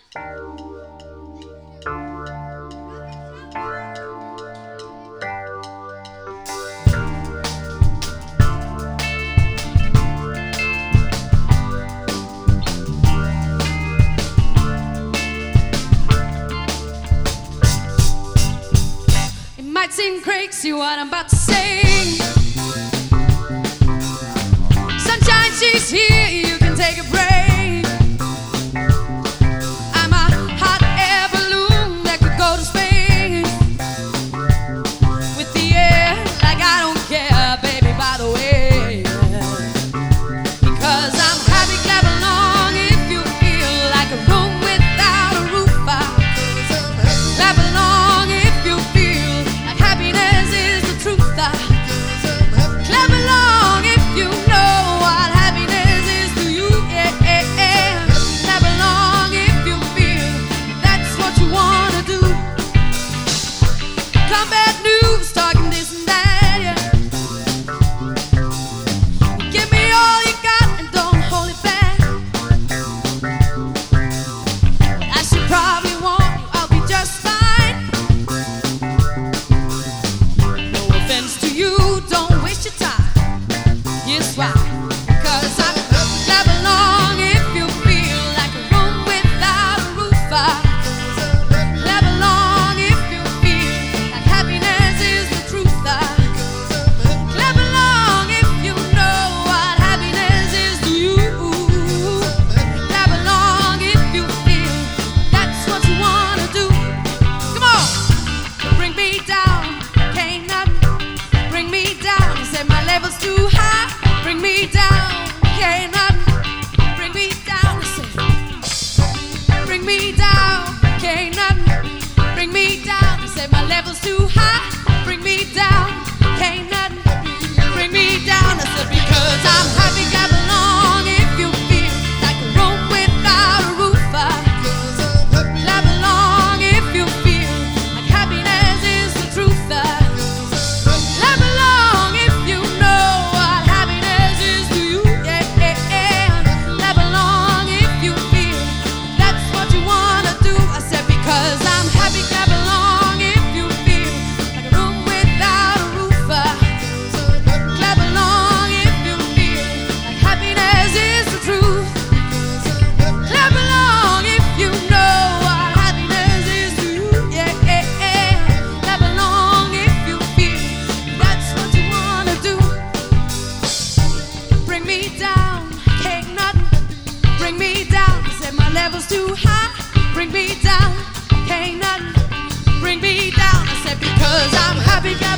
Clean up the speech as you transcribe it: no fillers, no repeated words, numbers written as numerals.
Might seem crazy what I'm about to say. Sunshine, she's here, you can take a break. I'm a hot air balloon that could go to space with the air like I don't care, baby, by the way. Because I'm happy, clap along if you feel like a room without a roof. Clap along if you feel happiness is the truth. Clap along if you know what happiness is to you. Yeah, yeah, yeah. Clap along if you feel that's what you wanna do. Combat news talking this and that, yeah. Give me all you got and don't hold it back. As you probably want, I'll be just fine. To you, don't waste your time. Here's why. Because I clap along if you feel like a room without a roof. Clap along if you feel like happiness is the truth. Clap along if you know what happiness is to you. Clap along if you feel that's what you wanna do. Come on, bring me down. Can't nothing bring me down. You said my level's too high. Bring me down. Can't nothing bring me down. You said bring me down. Can't nothing bring me down. You said my level's too high. Bring me down. Can't nothing bring me down. I said because I'm happy. Clap along if you feel like a room without a roof. Clap along if you feel like happiness is the truth. Clap along if you know what happiness is to you. Yeah, yeah, yeah. Clap along if you feel that's what you wanna do. I said because I'm happy. Clap along if you feel like a room without a roof. Clap along if you feel like happiness is the truth. Clap along if you know what happiness is to you. Yeah, yeah, yeah. Clap along if you feel that's what you wanna do. Bring me down, can't nothing bring me down. You said my level's too high. Bring me down, can't nothing bring me down. I said because I'm happy.